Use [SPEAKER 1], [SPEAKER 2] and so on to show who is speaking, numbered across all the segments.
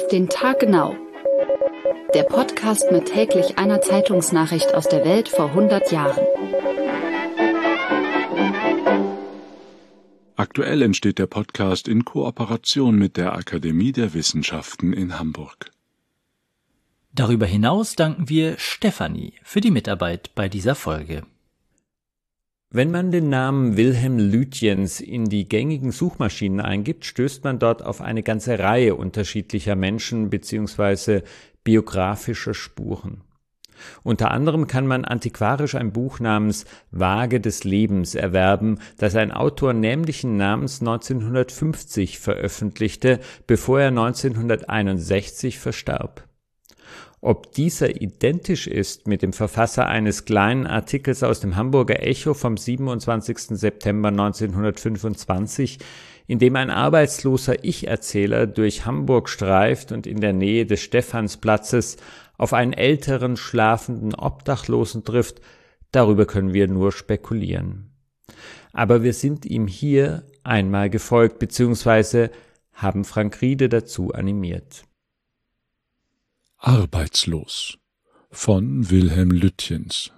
[SPEAKER 1] Auf den Tag genau. Der Podcast mit täglich einer Zeitungsnachricht aus der Welt vor 100 Jahren.
[SPEAKER 2] Aktuell entsteht der Podcast in Kooperation mit der Akademie der Wissenschaften in Hamburg.
[SPEAKER 3] Darüber hinaus danken wir Stefanie für die Mitarbeit bei dieser Folge.
[SPEAKER 4] Wenn man den Namen Wilhelm Lütjens in die gängigen Suchmaschinen eingibt, stößt man dort auf eine ganze Reihe unterschiedlicher Menschen bzw. biografischer Spuren. Unter anderem kann man antiquarisch ein Buch namens Waage des Lebens erwerben, das ein Autor nämlichen Namens 1950 veröffentlichte, bevor er 1961 verstarb. Ob dieser identisch ist mit dem Verfasser eines kleinen Artikels aus dem Hamburger Echo vom 27. September 1925, in dem ein arbeitsloser Ich-Erzähler durch Hamburg streift und in der Nähe des Stephansplatzes auf einen älteren, schlafenden Obdachlosen trifft, darüber können wir nur spekulieren. Aber wir sind ihm hier einmal gefolgt bzw. haben Frank Riede dazu animiert.
[SPEAKER 2] Arbeitslos von Wilhelm Lütjens.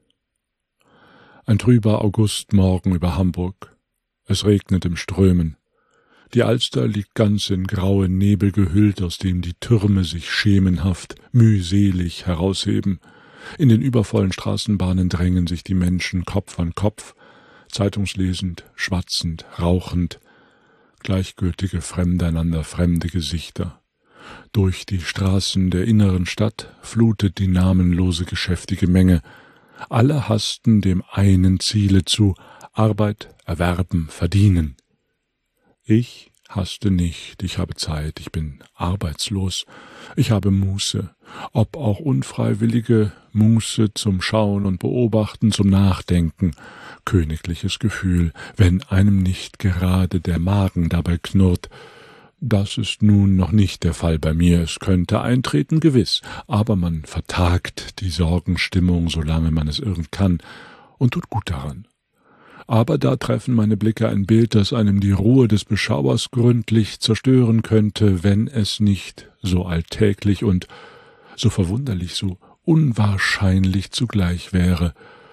[SPEAKER 2] Ein trüber Augustmorgen über Hamburg. Es regnet im Strömen. Die Alster liegt ganz in graue Nebel gehüllt, aus dem die Türme sich schemenhaft, mühselig herausheben. In den übervollen Straßenbahnen drängen sich die Menschen Kopf an Kopf, zeitungslesend, schwatzend, rauchend, gleichgültige Fremdeinander fremde Gesichter. Durch die Straßen der inneren Stadt flutet die namenlose geschäftige Menge. Alle hasten dem einen Ziele zu: Arbeit, erwerben, verdienen. Ich haste nicht, ich habe Zeit, ich bin arbeitslos, ich habe Muße, ob auch unfreiwillige Muße zum Schauen und Beobachten, zum Nachdenken, königliches Gefühl, wenn einem nicht gerade der Magen dabei knurrt. Das ist nun noch nicht der Fall bei mir, es könnte eintreten, gewiss, aber man vertagt die Sorgenstimmung, solange man es irgend kann, und tut gut daran. Aber da treffen meine Blicke ein Bild, das einem die Ruhe des Beschauers gründlich zerstören könnte, wenn es nicht so alltäglich und so verwunderlich, so unwahrscheinlich zugleich wäre.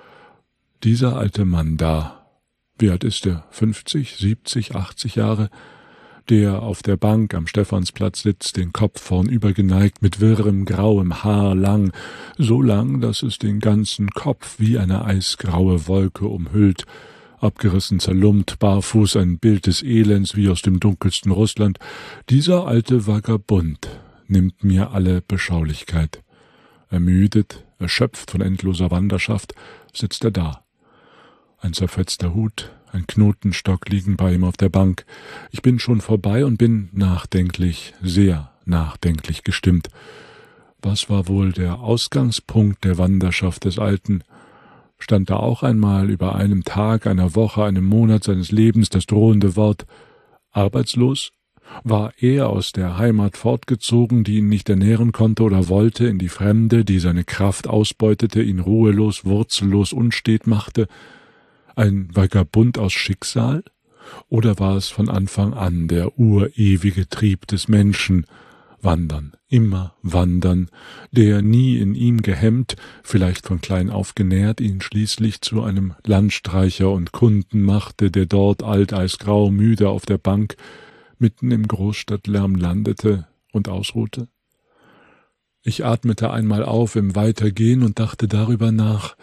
[SPEAKER 2] Dieser alte Mann da, wie alt ist er, 50, 70, 80 Jahre, der auf der Bank am Stephansplatz sitzt, den Kopf vornüber geneigt, mit wirrem, grauem Haar lang, so lang, dass es den ganzen Kopf wie eine eisgraue Wolke umhüllt, abgerissen, zerlumpt, barfuß, ein Bild des Elends wie aus dem dunkelsten Russland. Dieser alte Vagabund nimmt mir alle Beschaulichkeit. Ermüdet, erschöpft von endloser Wanderschaft, sitzt er da. Ein zerfetzter Hut, ein Knotenstock liegen bei ihm auf der Bank. Ich bin schon vorbei und bin nachdenklich, sehr nachdenklich gestimmt. Was war wohl der Ausgangspunkt der Wanderschaft des Alten? Stand da auch einmal über einem Tag, einer Woche, einem Monat seines Lebens das drohende Wort arbeitslos? War er aus der Heimat fortgezogen, die ihn nicht ernähren konnte oder wollte, in die Fremde, die seine Kraft ausbeutete, ihn ruhelos, wurzellos, unstet machte? Ein Vagabund aus Schicksal? Oder war es von Anfang an der urewige Trieb des Menschen, wandern, immer wandern, der nie in ihm gehemmt, vielleicht von klein auf genährt, ihn schließlich zu einem Landstreicher und Kunden machte, der dort alteisgrau müde auf der Bank mitten im Großstadtlärm landete und ausruhte? Ich atmete einmal auf im Weitergehen und dachte darüber nach,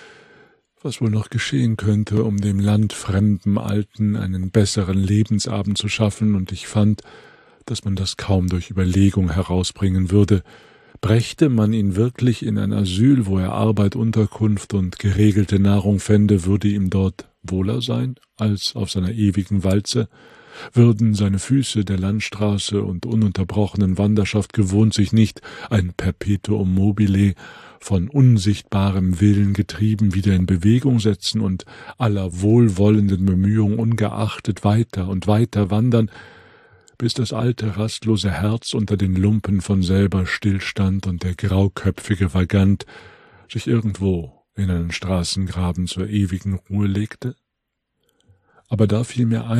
[SPEAKER 2] was wohl noch geschehen könnte, um dem landfremden Alten einen besseren Lebensabend zu schaffen, und ich fand, dass man das kaum durch Überlegung herausbringen würde. Brächte man ihn wirklich in ein Asyl, wo er Arbeit, Unterkunft und geregelte Nahrung fände, würde ihm dort wohler sein als auf seiner ewigen Walze? Würden seine Füße der Landstraße und ununterbrochenen Wanderschaft gewohnt sich nicht, ein Perpetuum mobile, von unsichtbarem Willen getrieben, wieder in Bewegung setzen und aller wohlwollenden Bemühungen ungeachtet weiter und weiter wandern, bis das alte, rastlose Herz unter den Lumpen von selber stillstand und der grauköpfige Vagant sich irgendwo in einen Straßengraben zur ewigen Ruhe legte? Aber da fiel mir ein,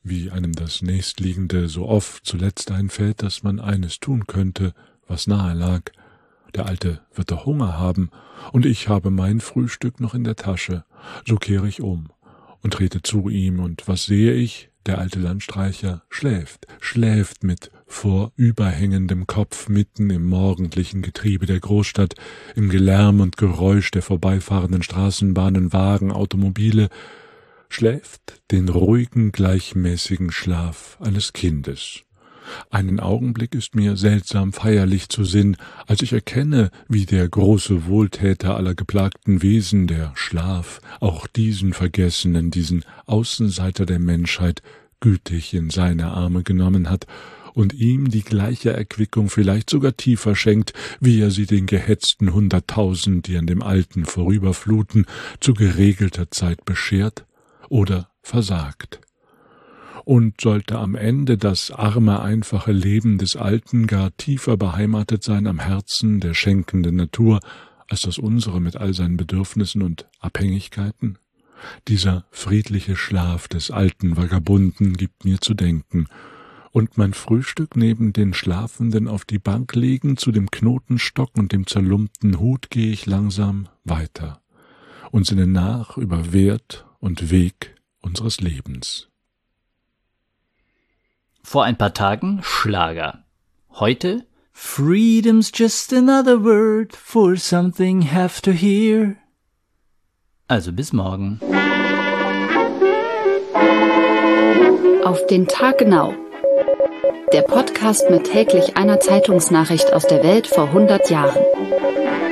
[SPEAKER 2] wie einem das Nächstliegende so oft zuletzt einfällt, dass man eines tun könnte, was nahe lag. Der Alte wird doch Hunger haben, und ich habe mein Frühstück noch in der Tasche. So kehre ich um und trete zu ihm, und was sehe ich? Der alte Landstreicher schläft mit vorüberhängendem Kopf mitten im morgendlichen Getriebe der Großstadt, im Gelärm und Geräusch der vorbeifahrenden Straßenbahnen, Wagen, Automobile, schläft den ruhigen, gleichmäßigen Schlaf eines Kindes. Einen Augenblick ist mir seltsam feierlich zu Sinn, als ich erkenne, wie der große Wohltäter aller geplagten Wesen, der Schlaf, auch diesen Vergessenen, diesen Außenseiter der Menschheit, gütig in seine Arme genommen hat und ihm die gleiche Erquickung vielleicht sogar tiefer schenkt, wie er sie den gehetzten 100.000, die an dem Alten vorüberfluten, zu geregelter Zeit beschert oder versagt. Und sollte am Ende das arme, einfache Leben des Alten gar tiefer beheimatet sein am Herzen der schenkenden Natur, als das unsere mit all seinen Bedürfnissen und Abhängigkeiten? Dieser friedliche Schlaf des alten Vagabunden gibt mir zu denken, und mein Frühstück neben den Schlafenden auf die Bank legen, zu dem Knotenstock und dem zerlumpten Hut gehe ich langsam weiter und sinne nach über Wert und Weg unseres Lebens.
[SPEAKER 3] Vor ein paar Tagen Schlager. Heute Freedom's just another word for something have to hear. Also bis morgen.
[SPEAKER 1] Auf den Tag genau. Der Podcast mit täglich einer Zeitungsnachricht aus der Welt vor 100 Jahren.